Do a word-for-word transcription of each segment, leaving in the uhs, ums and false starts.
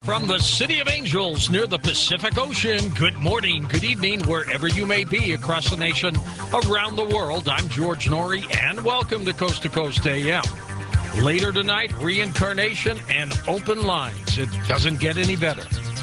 From the City of Angels near the Pacific Ocean, good morning, good evening, wherever you may be across the nation, around the world. I'm George Norrie, and welcome to Coast to Coast A M. Later tonight, reincarnation and open lines. It doesn't get any better.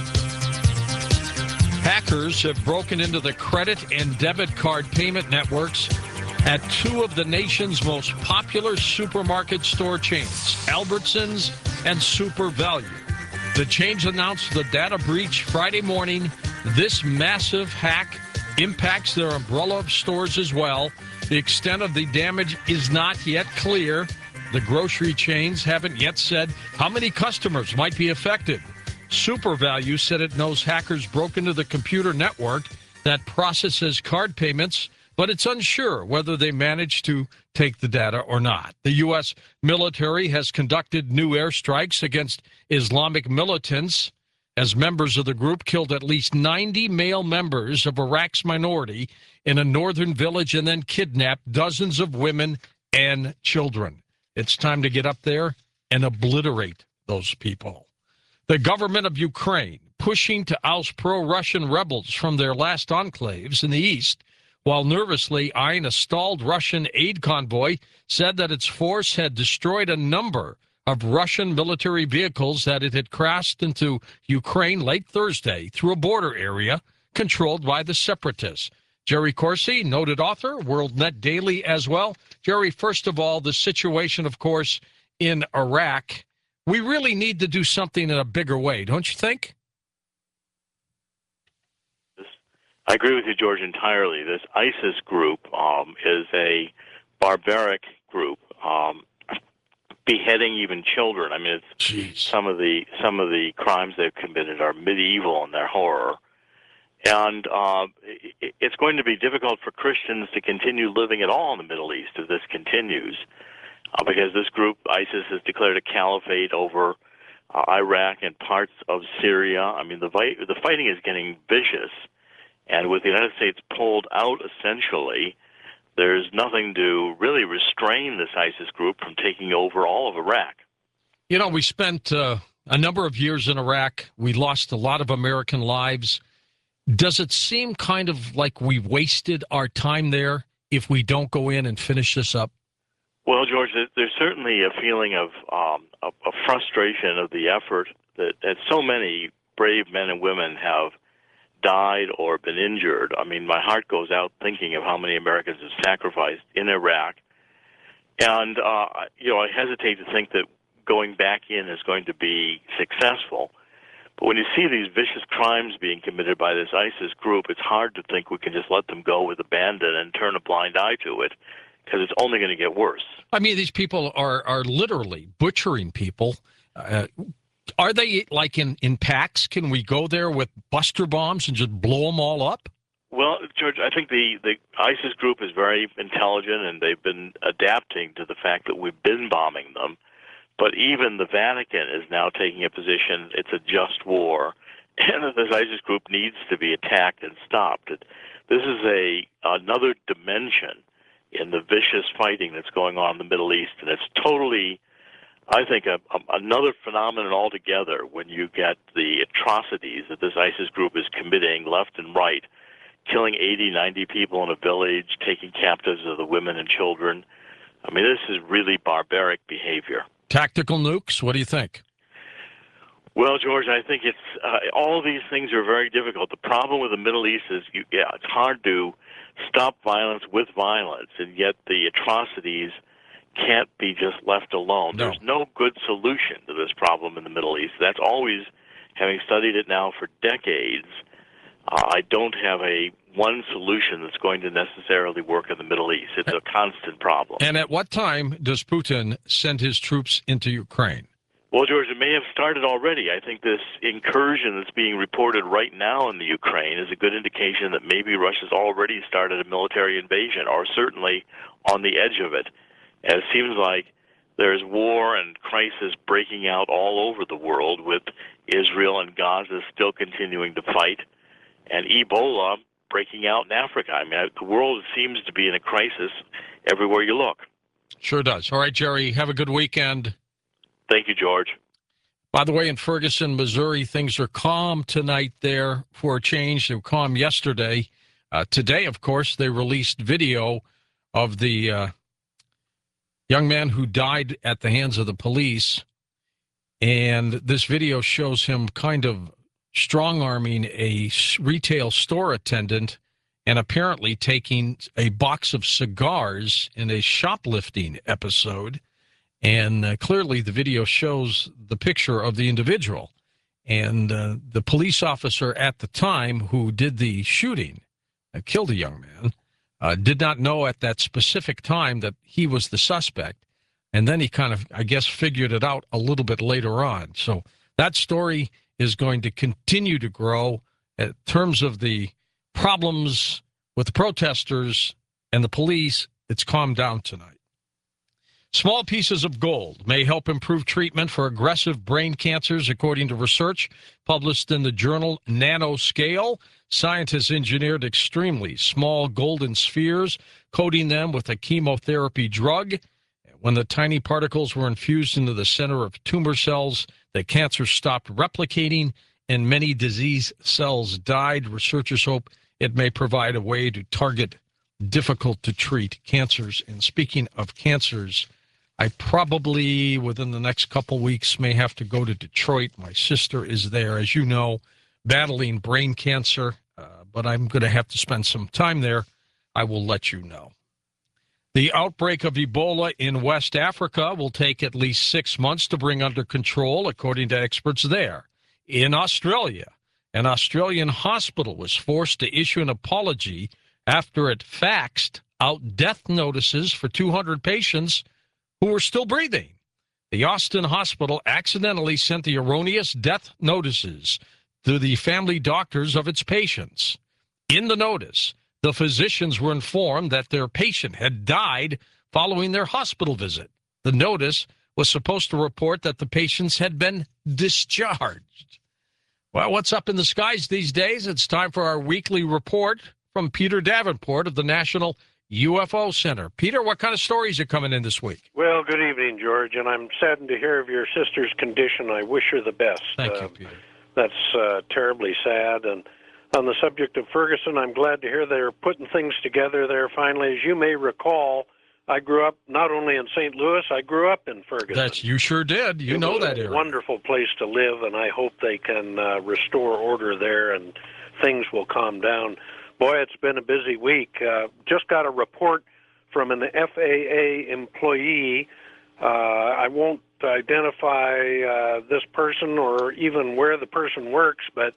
Hackers have broken into the credit and debit card payment networks at two of the nation's most popular supermarket store chains, Albertsons and Super Value. The chains announced the data breach Friday morning. This massive hack impacts their umbrella of stores as well. The extent of the damage is not yet clear. The grocery chains haven't yet said how many customers might be affected. Super Value said it knows hackers broke into the computer network that processes card payments, but it's unsure whether they managed to take the data or not. The U S military has conducted new airstrikes against Islamic militants as members of the group killed at least ninety male members of Iraq's minority in a northern village and then kidnapped dozens of women and children. It's time to get up there and obliterate those people. The government of Ukraine pushing to oust pro-Russian rebels from their last enclaves in the east, while nervously eyeing a stalled Russian aid convoy, said that its force had destroyed a number of Russian military vehicles that it had crashed into Ukraine late Thursday through a border area controlled by the separatists. Jerry Corsi, noted author, World Net Daily as well. Jerry, first of all, the situation, of course, in Iraq. We really need to do something in a bigger way, don't you think? I agree with you, George, entirely. This ISIS group um, is a barbaric group, um, beheading even children. I mean, it's Jeez. some of the some of the crimes they've committed are medieval in their horror, and uh, it, it's going to be difficult for Christians to continue living at all in the Middle East if this continues, uh, because this group, ISIS, has declared a caliphate over uh, Iraq and parts of Syria. I mean, the vi- the fighting is getting vicious. And with the United States pulled out, essentially, there's nothing to really restrain this ISIS group from taking over all of Iraq. You know, we spent uh, a number of years in Iraq. We lost a lot of American lives. Does it seem kind of like we wasted our time there if we don't go in and finish this up? Well, George, there's certainly a feeling of um, a, a frustration of the effort that, that so many brave men and women have died or been injured. I mean, my heart goes out thinking of how many Americans have sacrificed in Iraq. And, uh, you know, I hesitate to think that going back in is going to be successful. But when you see these vicious crimes being committed by this ISIS group, it's hard to think we can just let them go with abandon and turn a blind eye to it, because it's only going to get worse. I mean, these people are, are literally butchering people. Uh, Are they like in, in packs? Can we go there with buster bombs and just blow them all up? Well, George, I think the, the ISIS group is very intelligent, and they've been adapting to the fact that we've been bombing them. But even the Vatican is now taking a position, it's a just war, and that this ISIS group needs to be attacked and stopped. This is a another dimension in the vicious fighting that's going on in the Middle East, and it's totally, I think, a, a, another phenomenon altogether when you get the atrocities that this ISIS group is committing left and right, killing eighty, ninety people in a village, taking captives of the women and children. I mean, this is really barbaric behavior. Tactical nukes, what do you think? Well, George, I think it's uh, all of these things are very difficult. The problem with the Middle East is, you, yeah, it's hard to stop violence with violence, and yet the atrocities can't be just left alone. No. There's no good solution to this problem in the Middle East. That's always, having studied it now for decades, uh, I don't have a one solution that's going to necessarily work in the Middle East. It's a constant problem. And at what time does Putin send his troops into Ukraine? Well, George, it may have started already. I think this incursion that's being reported right now in the Ukraine is a good indication that maybe Russia's already started a military invasion, or certainly on the edge of it. And it seems like there's war and crisis breaking out all over the world, with Israel and Gaza still continuing to fight, and Ebola breaking out in Africa. I mean, the world seems to be in a crisis everywhere you look. Sure does. All right, Jerry, have a good weekend. Thank you, George. By the way, in Ferguson, Missouri, things are calm tonight there for a change. They were calm yesterday. Uh, today, of course, they released video of the uh, young man who died at the hands of the police. And this video shows him kind of strong-arming a retail store attendant and apparently taking a box of cigars in a shoplifting episode. And uh, clearly the video shows the picture of the individual. And uh, the police officer at the time who did the shooting, uh, killed a young man, uh, did not know at that specific time that he was the suspect. And then he kind of, I guess, figured it out a little bit later on. So that story is going to continue to grow in terms of the problems with the protesters and the police. It's calmed down tonight. Small pieces of gold may help improve treatment for aggressive brain cancers, according to research published in the journal Nanoscale. Scientists engineered extremely small golden spheres, coating them with a chemotherapy drug. When the tiny particles were infused into the center of tumor cells, the cancer stopped replicating and many disease cells died. Researchers hope it may provide a way to target difficult-to-treat cancers. And speaking of cancers, I probably, within the next couple weeks, may have to go to Detroit. My sister is there, as you know, battling brain cancer, uh, but I'm going to have to spend some time there. I will let you know. The outbreak of Ebola in West Africa will take at least six months to bring under control, according to experts there. In Australia, an Australian hospital was forced to issue an apology after it faxed out death notices for two hundred patients who were still breathing. The Austin hospital accidentally sent the erroneous death notices to the family doctors of its patients. In the notice, the physicians were informed that their patient had died following their hospital visit. The notice was supposed to report that the patients had been discharged. Well, what's up in the skies these days? It's time for our weekly report from Peter Davenport of the National U F O Center. Peter, what kind of stories are coming in this week? Well, good evening, George, and I'm saddened to hear of your sister's condition. I wish her the best. Thank uh, you, Peter. That's uh, terribly sad. And on the subject of Ferguson, I'm glad to hear they're putting things together there finally. As you may recall, I grew up not only in Saint Louis, I grew up in Ferguson. That's, you sure did. You it know was that a area. Wonderful place to live, and I hope they can uh, restore order there and things will calm down. Boy, it's been a busy week. Uh, just got a report from an F A A employee. Uh, I won't identify uh, this person or even where the person works, but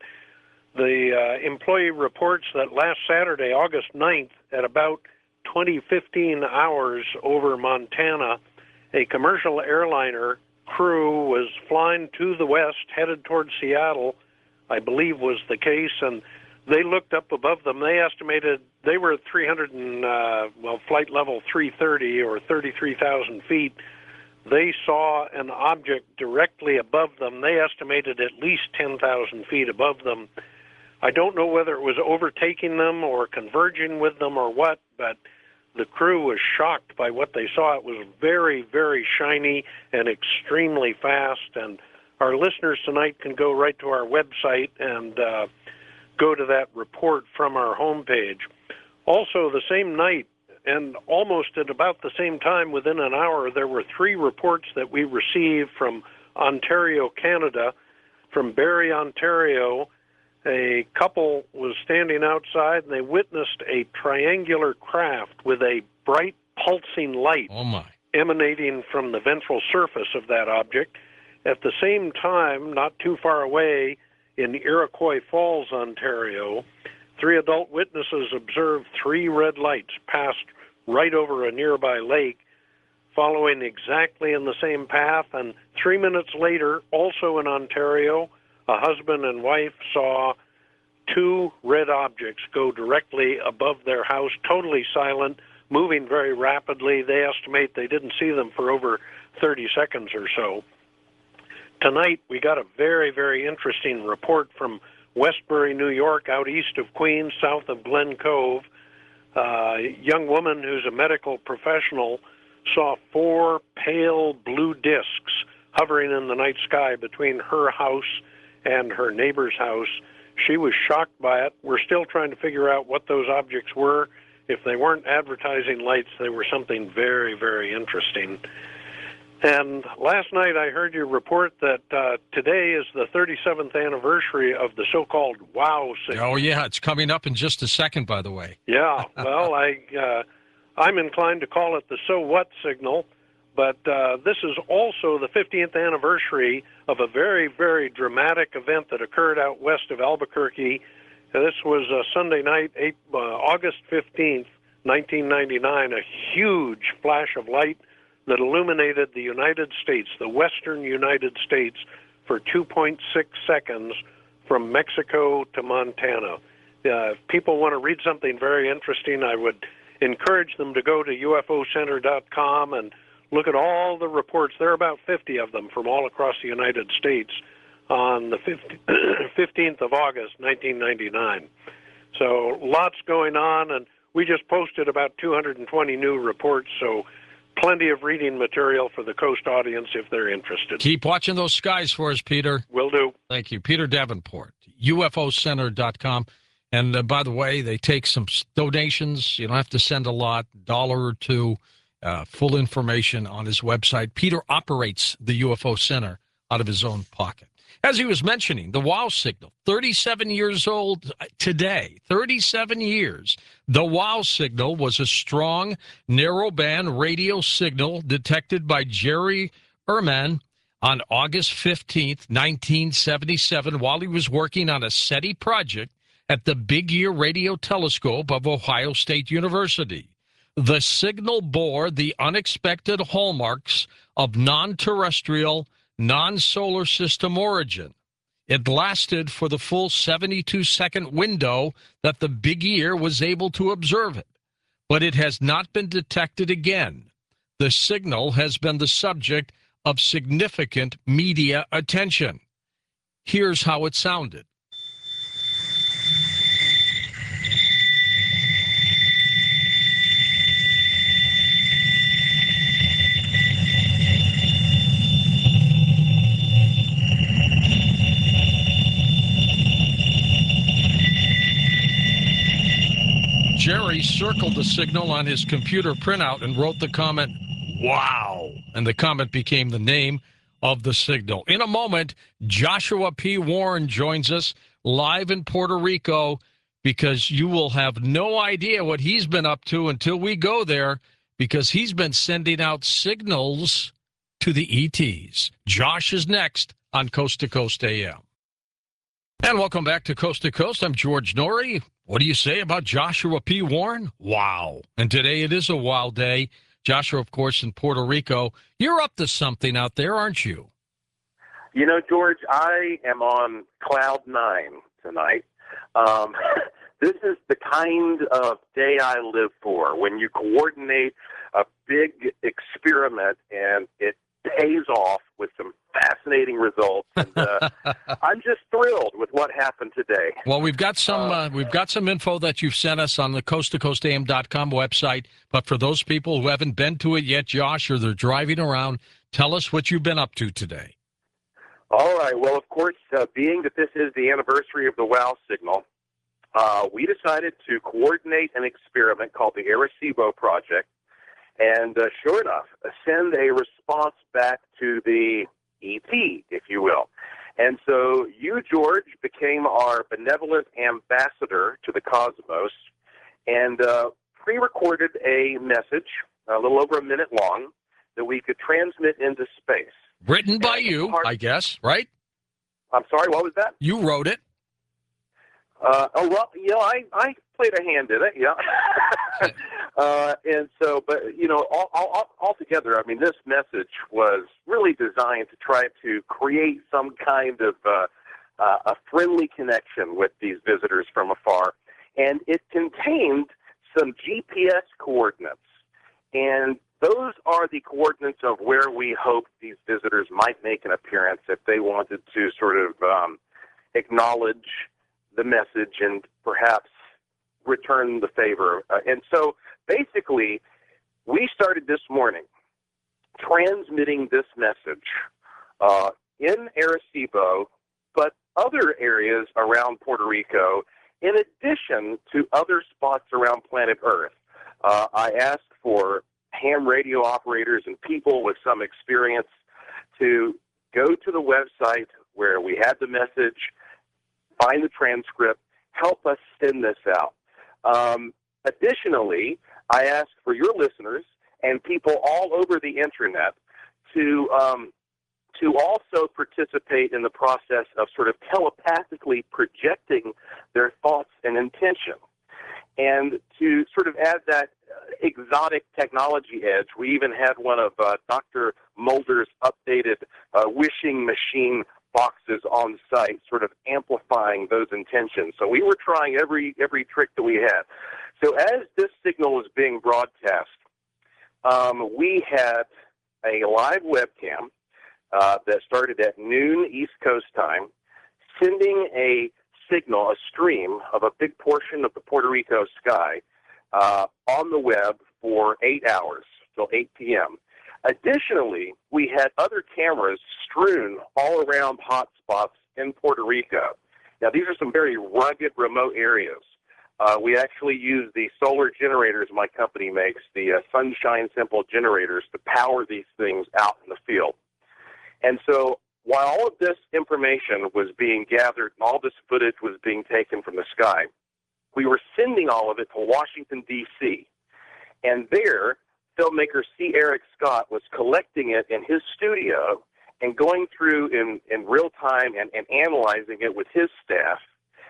the uh, employee reports that last Saturday, August ninth, at about twenty fifteen hours over Montana, a commercial airliner crew was flying to the west, headed towards Seattle, I believe was the case, and they looked up above them. They estimated they were at three hundred and, uh, well, flight level three thirty or thirty-three thousand feet. They saw an object directly above them. They estimated at least ten thousand feet above them. I don't know whether it was overtaking them or converging with them or what, but the crew was shocked by what they saw. It was very, very shiny and extremely fast. And our listeners tonight can go right to our website and uh, go to that report from our homepage. Also, the same night, and almost at about the same time, within an hour, there were three reports that we received from Ontario, Canada. From Barrie, Ontario, a couple was standing outside, and they witnessed a triangular craft with a bright, pulsing light Oh my. emanating from the ventral surface of that object. At the same time, not too far away, in Iroquois Falls, Ontario, three adult witnesses observed three red lights pass right over a nearby lake, following exactly in the same path. And three minutes later, also in Ontario, a husband and wife saw two red objects go directly above their house, totally silent, moving very rapidly. They estimate they didn't see them for over thirty seconds or so. Tonight, we got a very, very interesting report from Westbury, New York, out east of Queens, south of Glen Cove. Uh, a young woman who's a medical professional saw four pale blue discs hovering in the night sky between her house and her neighbor's house. She was shocked by it. We're still trying to figure out what those objects were. If they weren't advertising lights, they were something very, very interesting. And last night I heard you report that uh, today is the thirty-seventh anniversary of the so-called WOW signal. Oh, yeah, it's coming up in just a second, by the way. Yeah, well, I, uh, I'm inclined to call it the so what signal, but uh, this is also the fiftieth anniversary of a very, very dramatic event that occurred out west of Albuquerque. Uh, this was uh, Sunday night, eight, uh, August fifteenth, nineteen ninety-nine, a huge flash of light that illuminated the United States, the western United States, for two point six seconds from Mexico to Montana. Uh, if people want to read something very interesting, I would encourage them to go to U F O center dot com and look at all the reports. There are about fifty of them from all across the United States on the fifteenth of August, nineteen ninety-nine. So lots going on, and we just posted about two hundred twenty new reports, so plenty of reading material for the Coast audience if they're interested. Keep watching those skies for us, Peter. Will do. Thank you. Peter Davenport, U F O center dot com. And uh, by the way, they take some donations. You don't have to send a lot, dollar or two. Uh, full information on his website. Peter operates the U F O Center out of his own pocket. As he was mentioning, the WOW signal, thirty-seven years old today, thirty-seven years. The WOW signal was a strong, narrowband radio signal detected by Jerry Ehrman on August fifteenth, nineteen seventy-seven, while he was working on a SETI project at the Big Ear Radio Telescope of Ohio State University. The signal bore the unexpected hallmarks of non-terrestrial, non-solar system origin. It lasted for the full seventy-two second window that the Big Ear was able to observe it, but it has not been detected again. The signal has been the subject of significant media attention. Here's how it sounded. Jerry circled the signal on his computer printout and wrote the comment, "Wow," and the comment became the name of the signal. In a moment, Joshua P. Warren joins us live in Puerto Rico, because you will have no idea what he's been up to until we go there, because he's been sending out signals to the E Ts. Josh is next on Coast to Coast A M. And welcome back to Coast to Coast. I'm George Noory. What do you say about Joshua P. Warren? Wow. And today it is a wild day. Joshua, of course, in Puerto Rico. You're up to something out there, aren't you? You know, George, I am on cloud nine tonight. Um, this is the kind of day I live for, when you coordinate a big experiment and it pays off with some fascinating results. And uh, I'm just thrilled with what happened today. Well, we've got some uh, we've got some info that you've sent us on the coast to coast A M dot com website. But for those people who haven't been to it yet, Josh, or they're driving around, tell us what you've been up to today. All right. Well, of course, uh, being that this is the anniversary of the WOW signal, uh, we decided to coordinate an experiment called the Arecibo Project. And uh, sure enough, send a response back to the E T, if you will. And so you, George, became our benevolent ambassador to the cosmos and uh, pre-recorded a message, a little over a minute long, that we could transmit into space. Written by you, part- I guess, right? I'm sorry, what was that? You wrote it. Uh, oh, well, you know, I, I played a hand in it, yeah. uh, and so, but, you know, all, all, altogether, I mean, this message was really designed to try to create some kind of uh, uh, a friendly connection with these visitors from afar. And it contained some G P S coordinates. And those are the coordinates of where we hoped these visitors might make an appearance if they wanted to sort of um, acknowledge the message and perhaps return the favor. Uh, and so basically, we started this morning transmitting this message uh, in Arecibo, but other areas around Puerto Rico, in addition to other spots around planet Earth. Uh, I asked for ham radio operators and people with some experience to go to the website where we had the message, find the transcript, help us send this out. Um, additionally, I asked for your listeners and people all over the internet to um, to also participate in the process of sort of telepathically projecting their thoughts and intention. And to sort of add that uh, exotic technology edge, we even had one of uh, Doctor Mulder's updated uh, wishing machine boxes on site, sort of amplifying those intentions. So we were trying every every trick that we had. So as this signal was being broadcast, um, we had a live webcam uh, that started at noon East Coast time, sending a signal, a stream of a big portion of the Puerto Rico sky uh, on the web for eight hours till eight p.m. Additionally, we had other cameras strewn all around hotspots in Puerto Rico. Now, these are some very rugged, remote areas. Uh, we actually use the solar generators my company makes, the uh, Sunshine Simple generators, to power these things out in the field. And so while all of this information was being gathered and all this footage was being taken from the sky, we were sending all of it to Washington, D C And there, filmmaker C. Eric Scott was collecting it in his studio and going through in, in real time and, and analyzing it with his staff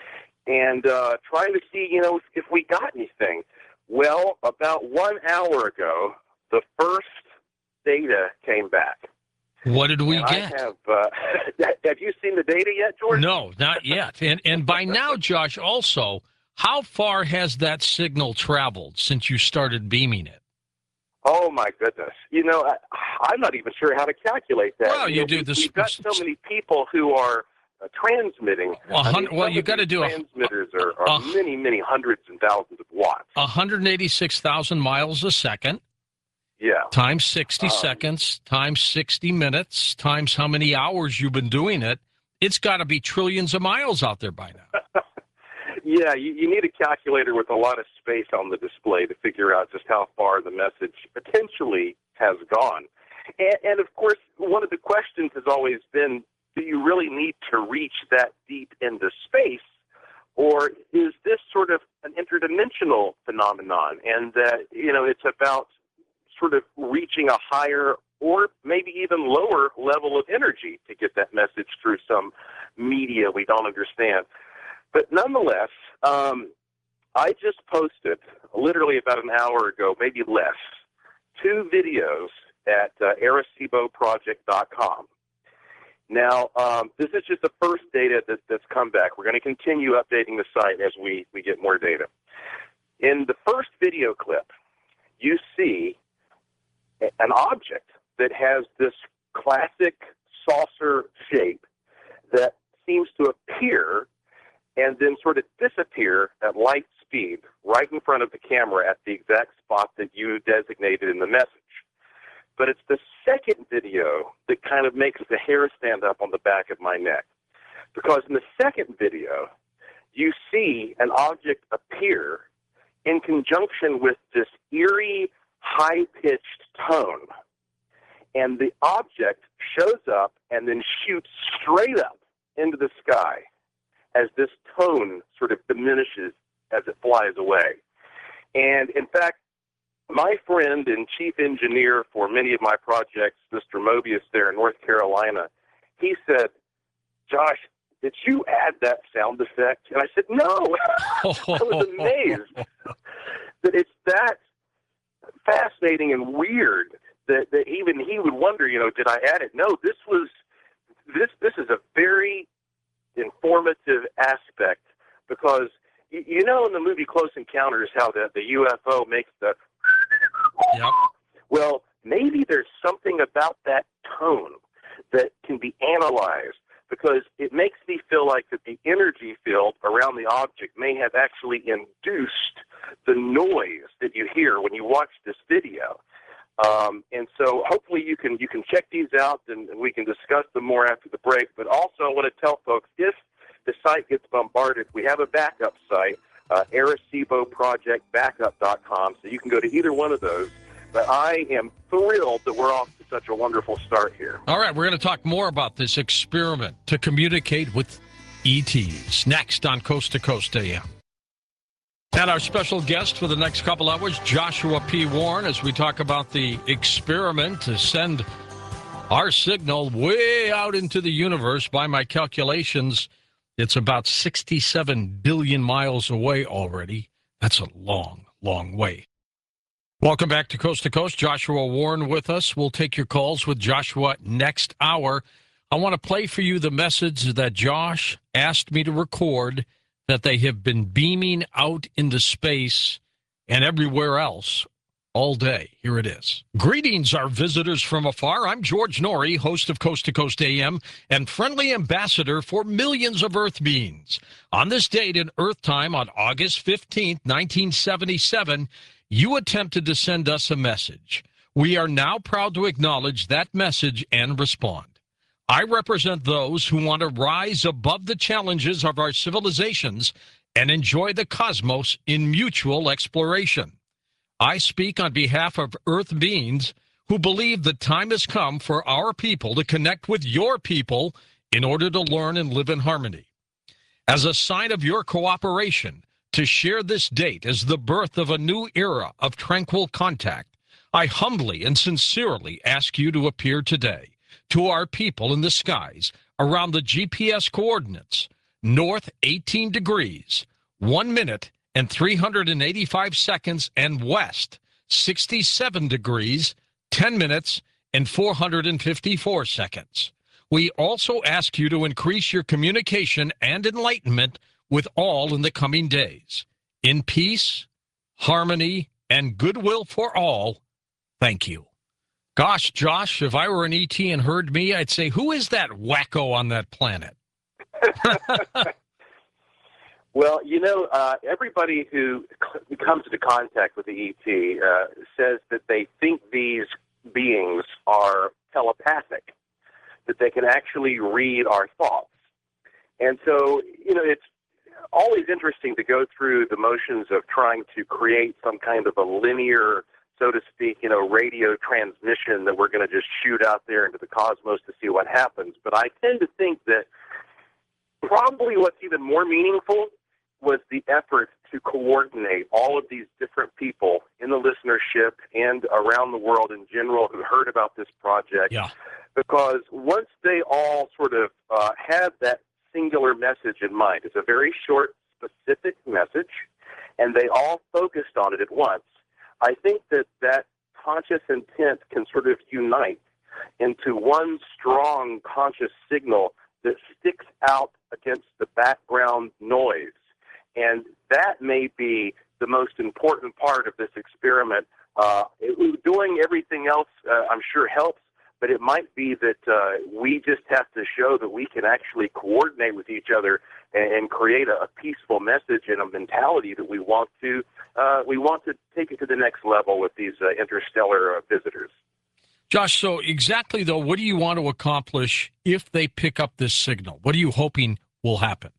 and uh, trying to see, you know, if, if we got anything. Well, about one hour ago, the first data came back. What did we and get? I have, uh, have you seen the data yet, George? No, not yet. And and by now, Josh, also, how far has that signal traveled since you started beaming it? Oh, my goodness. You know, I, I'm not even sure how to calculate that. Well, you, you know, do we, this. We've got so many people who are uh, transmitting. Well, I mean, well you got to do a transmitters are, are uh, many, many hundreds and thousands of watts. one hundred eighty-six thousand miles a second. Yeah. Times sixty um, seconds, times sixty minutes, times how many hours you've been doing it. It's got to be trillions of miles out there by now. Yeah, you, you need a calculator with a lot of space on the display to figure out just how far the message potentially has gone. And, and of course, one of the questions has always been, do you really need to reach that deep into space? Or is this sort of an interdimensional phenomenon? And that, you know, it's about sort of reaching a higher or maybe even lower level of energy to get that message through some media we don't understand. But nonetheless, um, I just posted, literally about an hour ago, maybe less, two videos at uh, arecibo project dot com. Now, um, this is just the first data that, that's come back. We're going to continue updating the site as we, we get more data. In the first video clip, you see an object that has this classic saucer shape that seems to appear and then sort of disappear at light speed right in front of the camera at the exact spot that you designated in the message. But it's the second video that kind of makes the hair stand up on the back of my neck. Because in the second video, you see an object appear in conjunction with this eerie, high-pitched tone. And the object shows up and then shoots straight up into the sky as this tone sort of diminishes as it flies away. And in fact, my friend and chief engineer for many of my projects, Mister Mobius there in North Carolina, he said, Josh, did you add that sound effect? And I said, no. I was amazed that it's that fascinating and weird that, that even he would wonder, you know, did I add it? No, this was, this, this is a very informative aspect because, you, you know, in the movie Close Encounters, how the, the U F O makes the, yep. Well, maybe there's something about that tone that can be analyzed because it makes me feel like that the energy field around the object may have actually induced the noise that you hear when you watch this video. Um, and so hopefully you can you can check these out, and, and we can discuss them more after the break. But also I want to tell folks, if the site gets bombarded, we have a backup site, uh, Arecibo Project Backup dot com, so you can go to either one of those. But I am thrilled that we're off to such a wonderful start here. All right, we're going to talk more about this experiment to communicate with E Ts next on Coast to Coast A M. And our special guest for the next couple hours, Joshua P. Warren, as we talk about the experiment to send our signal way out into the universe. By my calculations, it's about sixty-seven billion miles away already. That's a long, long way. Welcome back to Coast to Coast. Joshua Warren with us. We'll take your calls with Joshua next hour. I want to play for you the message that Josh asked me to record, that they have been beaming out into space and everywhere else all day. Here it is. Greetings, our visitors from afar. I'm George Norrie, host of Coast to Coast A M and friendly ambassador for millions of Earth beings. On this date in Earth time on August fifteenth, nineteen seventy-seven, you attempted to send us a message. We are now proud to acknowledge that message and respond. I represent those who want to rise above the challenges of our civilizations and enjoy the cosmos in mutual exploration. I speak on behalf of Earth beings who believe the time has come for our people to connect with your people in order to learn and live in harmony. As a sign of your cooperation to share this date as the birth of a new era of tranquil contact, I humbly and sincerely ask you to appear today to our people in the skies around the G P S coordinates, north eighteen degrees, one minute and three hundred eighty-five seconds, and west sixty-seven degrees, ten minutes and four hundred fifty-four seconds. We also ask you to increase your communication and enlightenment with all in the coming days. In peace, harmony, and goodwill for all, thank you. Gosh, Josh, if I were an E T and heard me, I'd say, who is that wacko on that planet? Well, you know, uh, everybody who c- comes into contact with the E T uh, says that they think these beings are telepathic, that they can actually read our thoughts. And so, you know, it's always interesting to go through the motions of trying to create some kind of a linear, so to speak, you know, radio transmission that we're going to just shoot out there into the cosmos to see what happens. But I tend to think that probably what's even more meaningful was the effort to coordinate all of these different people in the listenership and around the world in general who heard about this project. Yeah. Because once they all sort of uh, had that singular message in mind, it's a very short, specific message, and they all focused on it at once, I think that that conscious intent can sort of unite into one strong conscious signal that sticks out against the background noise. And that may be the most important part of this experiment. Uh, it, doing everything else, uh, I'm sure, helps, but it might be that uh, we just have to show that we can actually coordinate with each other and, and create a, a peaceful message and a mentality that we want to uh, we want to take it to the next level with these uh, interstellar uh, visitors. Josh, so exactly, though, what do you want to accomplish if they pick up this signal? What are you hoping will happen?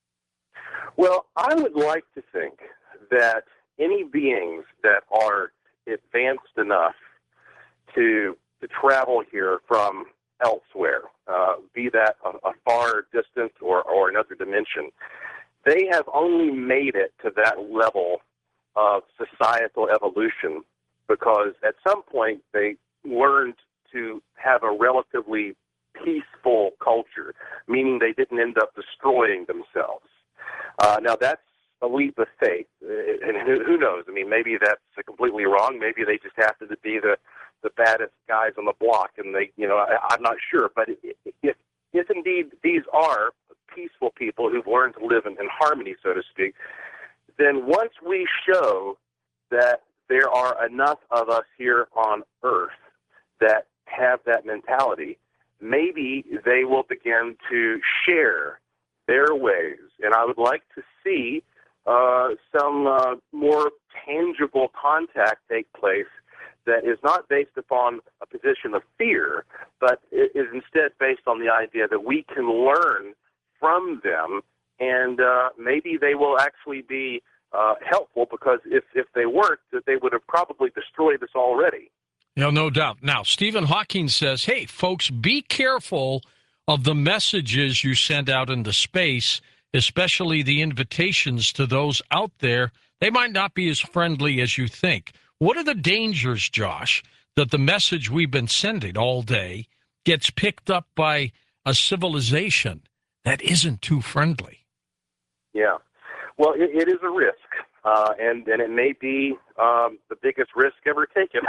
Well, I would like to think that any beings that are advanced enough to to travel here from elsewhere, uh, be that a, a far distance or, or another dimension, they have only made it to that level of societal evolution because at some point they learned to have a relatively peaceful culture, meaning they didn't end up destroying themselves. Uh, now, that's a leap of faith, and who, who knows? I mean, maybe that's completely wrong. Maybe they just happen to be the, the baddest guys on the block, and they, you know, I, I'm not sure. But if, if indeed these are peaceful people who've learned to live in, in harmony, so to speak, then once we show that there are enough of us here on Earth that have that mentality, maybe they will begin to share their ways. And I would like to see uh, some uh, more tangible contact take place that is not based upon a position of fear, but is instead based on the idea that we can learn from them, and uh, maybe they will actually be uh, helpful, because if, if they weren't, that they would have probably destroyed us already. You know, no doubt. Now, Stephen Hawking says, hey, folks, be careful of the messages you send out into space, especially the invitations to those out there. They might not be as friendly as you think. What are the dangers, Josh, that the message we've been sending all day gets picked up by a civilization that isn't too friendly? Yeah. Well, it, it is a risk, uh, and, and it may be um, the biggest risk ever taken.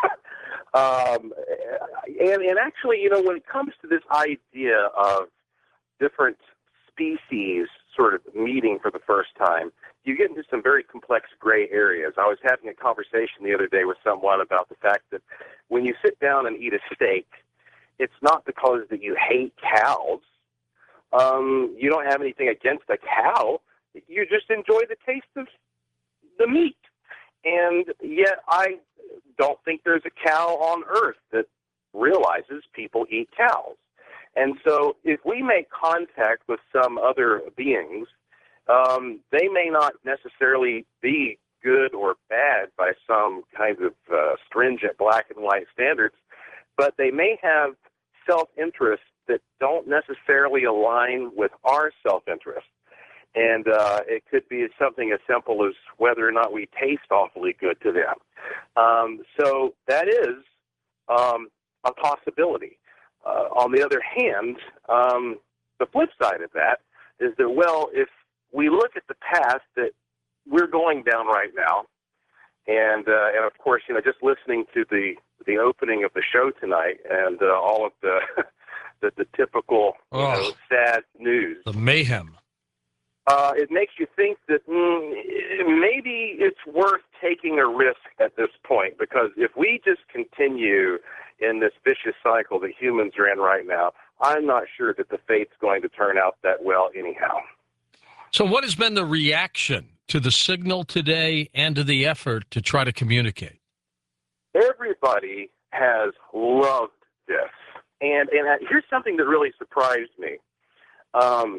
um, and, and actually, you know, when it comes to this idea of different species sort of meeting for the first time, you get into some very complex gray areas. I was having a conversation the other day with someone about the fact that when you sit down and eat a steak, it's not because that you hate cows. Um, you don't have anything against a cow. You just enjoy the taste of the meat. And yet I don't think there's a cow on earth that realizes people eat cows. And so if we make contact with some other beings, um, they may not necessarily be good or bad by some kind of uh, stringent black and white standards, but they may have self-interests that don't necessarily align with our self-interest. And uh, it could be something as simple as whether or not we taste awfully good to them. Um, so that is um, a possibility. Uh, on the other hand, um, the flip side of that is that, well, if we look at the path that we're going down right now, and uh, and of course, you know, just listening to the the opening of the show tonight and uh, all of the the, the typical you oh, know, sad news, the mayhem. Uh, it makes you think that mm, maybe it's worth taking a risk at this point, because if we just continue in this vicious cycle that humans are in right now, I'm not sure that the fate's going to turn out that well anyhow. So what has been the reaction to the signal today and to the effort to try to communicate? Everybody has loved this. And, and here's something that really surprised me. Um,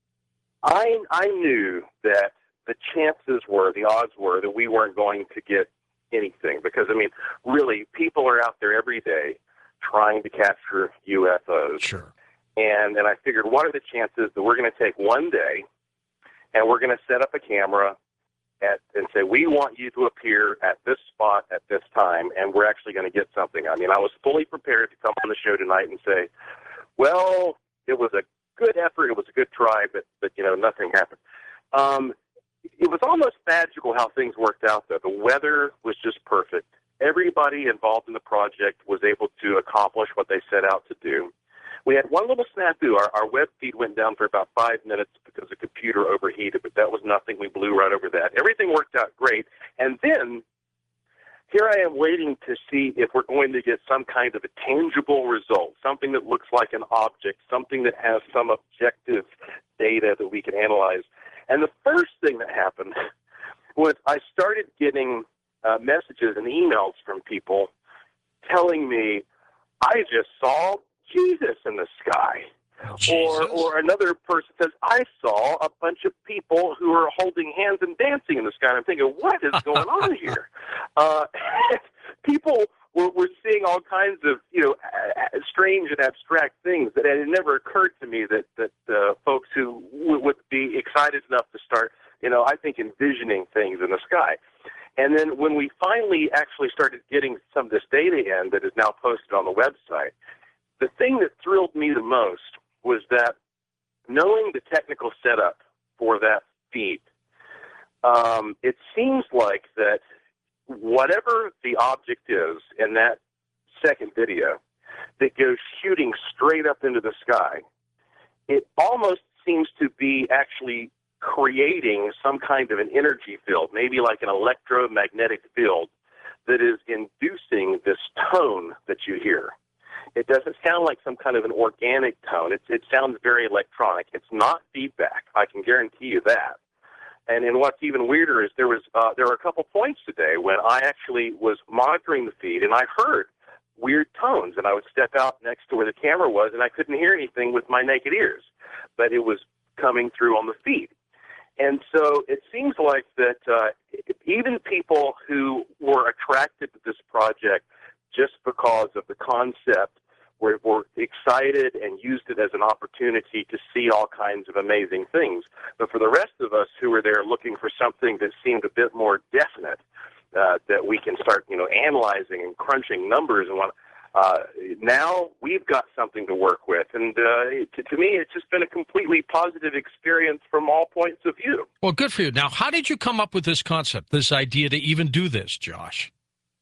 I, I knew that the chances were, the odds were, that we weren't going to get anything, because, I mean, really, people are out there every day trying to capture U F Os. Sure. And, and I figured, what are the chances that we're going to take one day and we're going to set up a camera at, and say, we want you to appear at this spot at this time, and we're actually going to get something. I mean, I was fully prepared to come on the show tonight and say, well, it was a good effort, it was a good try, but, but you know, nothing happened. Um, it was almost magical how things worked out, though. The weather was just perfect. Everybody involved in the project was able to accomplish what they set out to do. We had one little snafu. Our, our web feed went down for about five minutes because the computer overheated, but that was nothing. We blew right over that. Everything worked out great. And then here I am waiting to see if we're going to get some kind of a tangible result, something that looks like an object, something that has some objective data that we can analyze. And the first thing that happened was I started getting uh, messages and emails from people telling me, I just saw Jesus in the sky. Or, or another person says, I saw a bunch of people who are holding hands and dancing in the sky. And I'm thinking, what is going on here? Uh, people were, were seeing all kinds of, you know, strange and abstract things that had never occurred to me that, that uh, folks who w- would be excited enough to start, you know, I think envisioning things in the sky. And then when we finally actually started getting some of this data in that is now posted on the website, the thing that thrilled me the most was that knowing the technical setup for that feed, um, it seems like that whatever the object is in that second video that goes shooting straight up into the sky, it almost seems to be actually creating some kind of an energy field, maybe like an electromagnetic field that is inducing this tone that you hear. It doesn't sound like some kind of an organic tone. It, it sounds very electronic. It's not feedback. I can guarantee you that. And, and what's even weirder is there was uh, there were a couple points today when I actually was monitoring the feed and I heard weird tones, and I would step out next to where the camera was, and I couldn't hear anything with my naked ears, but it was coming through on the feed. And so it seems like that uh, even people who were attracted to this project just because of the concept were, were excited and used it as an opportunity to see all kinds of amazing things. But for the rest of us who were there looking for something that seemed a bit more definite, uh, that we can start, you know, analyzing and crunching numbers and what, uh, now we've got something to work with. And uh, to, to me, it's just been a completely positive experience from all points of view. Well, good for you. Now, how did you come up with this concept, this idea to even do this, Josh?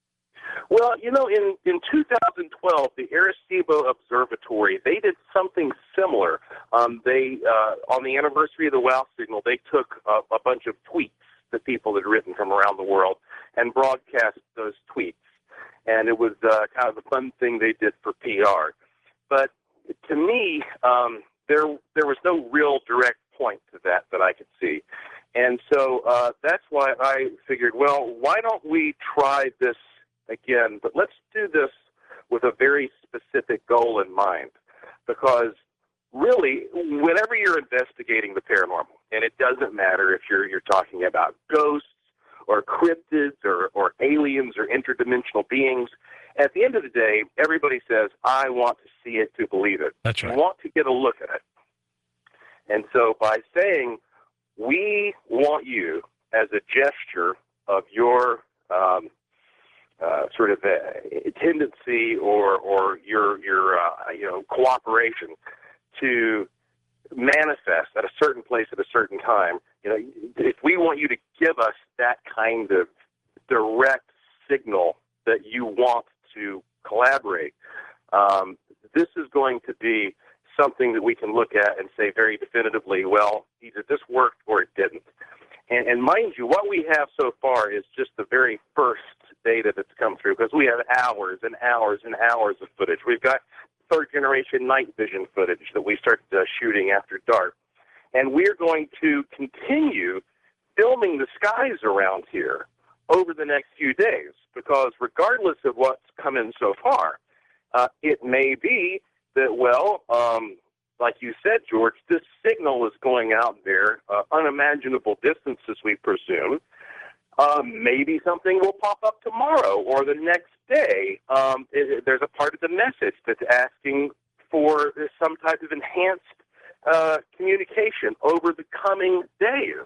Well, you know, in, in two thousand twelve, the Arecibo Observatory, they did something similar. Um, they, uh, on the anniversary of the WOW signal, they took a, a bunch of tweets that people had written from around the world and broadcast those tweets. And it was uh, kind of a fun thing they did for P R. But to me, um, there there was no real direct point to that that I could see. And so uh, that's why I figured, well, why don't we try this again? But let's do this with a very specific goal in mind. Because really, whenever you're investigating the paranormal, and it doesn't matter if you're you're talking about ghosts or cryptids or, or aliens or interdimensional beings, at the end of the day, everybody says, I want to see it to believe it. That's right. I want to get a look at it. And so by saying, we want you as a gesture of your um, uh, sort of uh, tendency or, or your, your uh, you know, cooperation to manifest at a certain place at a certain time, you know, if we want you to give us that kind of direct signal that you want to collaborate, um, this is going to be something that we can look at and say very definitively, well, either this worked or it didn't. And, and mind you, what we have so far is just the very first data that's come through, because we have hours and hours and hours of footage. We've got third-generation night vision footage that we started uh, shooting after dark. And we're going to continue filming the skies around here over the next few days, because regardless of what's come in so far, uh, it may be that, well, um, like you said, George, this signal is going out there, uh, unimaginable distances, we presume. Uh, maybe something will pop up tomorrow or the next day. Um, it, there's a part of the message that's asking for some type of enhanced uh, communication over the coming days.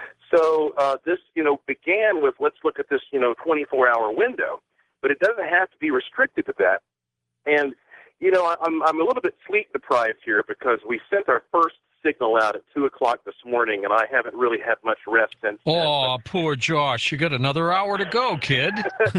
So uh, this, you know, began with, let's look at this, you know, twenty-four hour window, but it doesn't have to be restricted to that. And, you know, I'm, I'm a little bit sleep deprived here because we sent our first signal out at two o'clock this morning, and I haven't really had much rest since then. Oh, poor Josh. You got another hour to go, kid.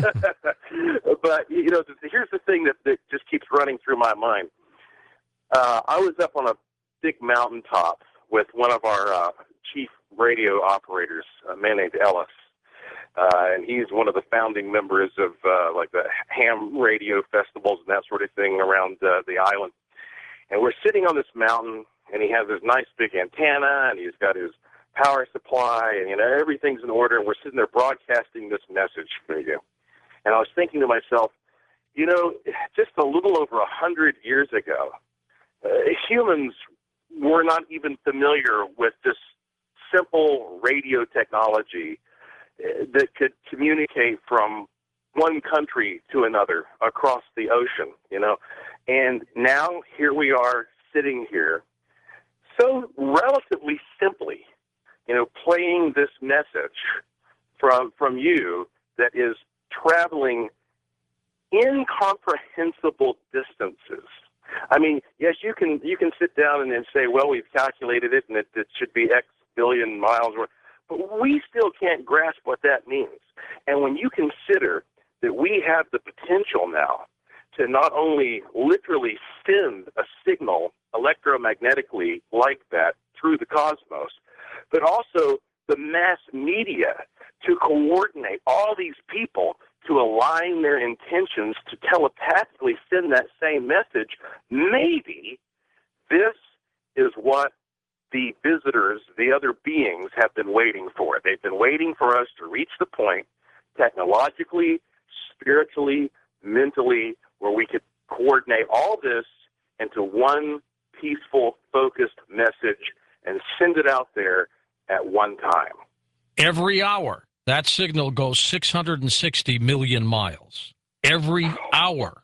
But, you know, here's the thing that, that just keeps running through my mind. Uh, I was up on a big mountaintop with one of our uh, chief radio operators, a man named Ellis, uh, and he's one of the founding members of uh, like the ham radio festivals and that sort of thing around uh, the island. And we're sitting on this mountain, and he has this nice big antenna, and he's got his power supply, and, you know, everything's in order, and we're sitting there broadcasting this message for you. And I was thinking to myself, you know, just a little over a hundred years ago, uh, humans were not even familiar with this simple radio technology uh, that could communicate from one country to another across the ocean, you know. And now here we are sitting here, so relatively simply, you know, playing this message from from you that is traveling incomprehensible distances. I mean, yes, you can you can sit down and, and say, well, we've calculated it, and it, it should be X billion miles, but we still can't grasp what that means. And when you consider that we have the potential now to not only literally send a signal electromagnetically like that through the cosmos, but also the mass media to coordinate all these people to align their intentions to telepathically send that same message, maybe this is what the visitor visitors, the other beings, have been waiting for. They've been waiting for us to reach the point, technologically, spiritually, mentally, where we could coordinate all this into one peaceful, focused message and send it out there at one time. Every hour, that signal goes six hundred sixty million miles. Every hour.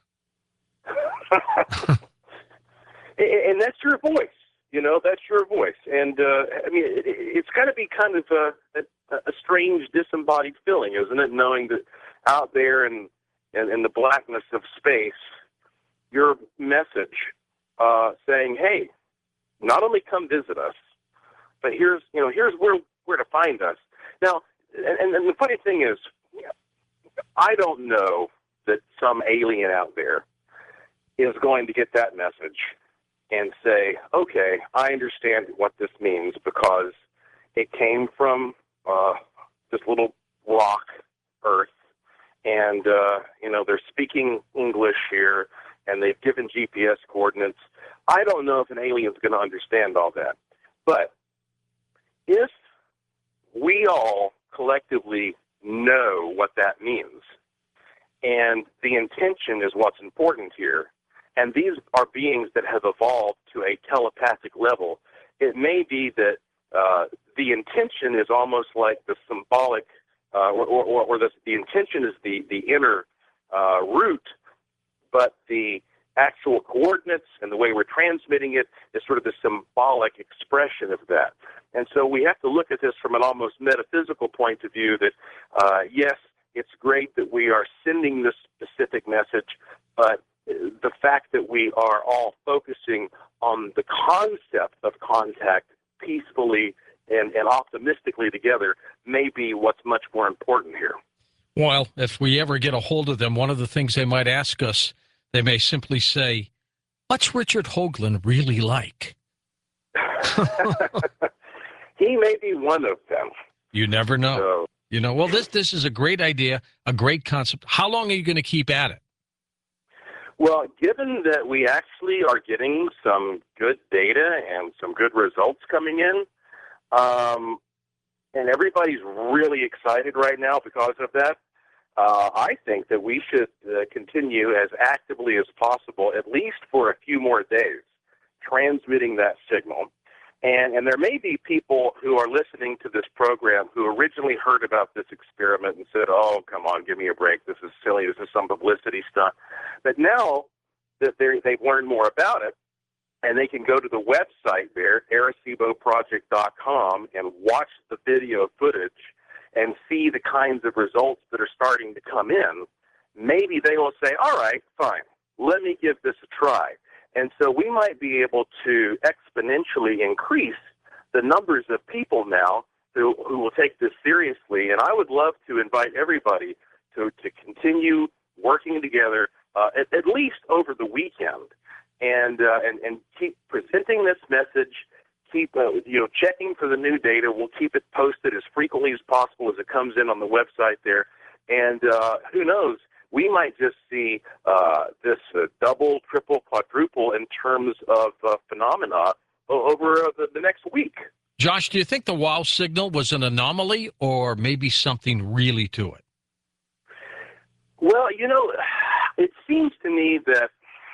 And that's your voice. You know, that's your voice. And, uh, I mean, it, it's got to be kind of a, a, a strange, disembodied feeling, isn't it, knowing that out there in, in, in the blackness of space, your message uh, saying, hey, not only come visit us, but here's, you know, here's where, where to find us. Now, and, and the funny thing is, I don't know that some alien out there is going to get that message and say, okay, I understand what this means because it came from uh, this little rock, Earth, and, uh, you know, they're speaking English here, and they've given G P S coordinates. I don't know if an alien's going to understand all that. But if we all collectively know what that means, and the intention is what's important here, and these are beings that have evolved to a telepathic level, it may be that uh, the intention is almost like the symbolic, uh, or, or, or the, the intention is the, the inner uh, root, but the actual coordinates and the way we're transmitting it is sort of the symbolic expression of that. And so we have to look at this from an almost metaphysical point of view that, uh, yes, it's great that we are sending this specific message, but the fact that we are all focusing on the concept of contact peacefully and, and optimistically together may be what's much more important here. Well, if we ever get a hold of them, one of the things they might ask us, they may simply say, what's Richard Hoagland really like? He may be one of them. You never know. So, you know, well, this this is a great idea, a great concept. How long are you going to keep at it? Well, given that we actually are getting some good data and some good results coming in, um, and everybody's really excited right now because of that, uh, I think that we should uh, continue as actively as possible, at least for a few more days, transmitting that signal. And, and there may be people who are listening to this program who originally heard about this experiment and said, oh, come on, give me a break. This is silly. This is some publicity stunt. But now that they've learned more about it, and they can go to the website there, arecibo project dot com, and watch the video footage and see the kinds of results that are starting to come in, maybe they will say, all right, fine, let me give this a try. And so we might be able to exponentially increase the numbers of people now who, who will take this seriously. And I would love to invite everybody to, to continue working together, uh, at, at least over the weekend, and, uh, and, and keep presenting this message, keep uh, you know checking for the new data. We'll keep it posted as frequently as possible as it comes in on the website there. And uh, who knows? We might just see uh, this uh, double, triple, quadruple in terms of uh, phenomena over uh, the, the next week. Josh, do you think the WOW signal was an anomaly or maybe something really to it? Well, you know, it seems to me that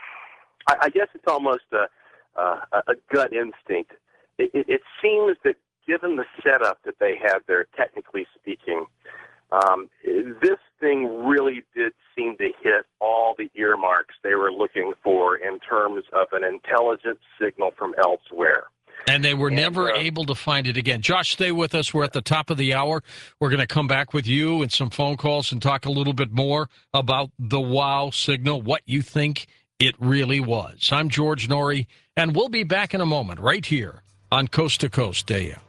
I, I guess it's almost a, uh, a gut instinct. It, it, it seems that given the setup that they had there, technically speaking, Um, this thing really did seem to hit all the earmarks they were looking for in terms of an intelligent signal from elsewhere. And they were and, never uh, able to find it again. Josh, stay with us. We're at the top of the hour. We're going to come back with you and some phone calls and talk a little bit more about the WOW signal, what you think it really was. I'm George Noory, and we'll be back in a moment right here on Coast to Coast A M.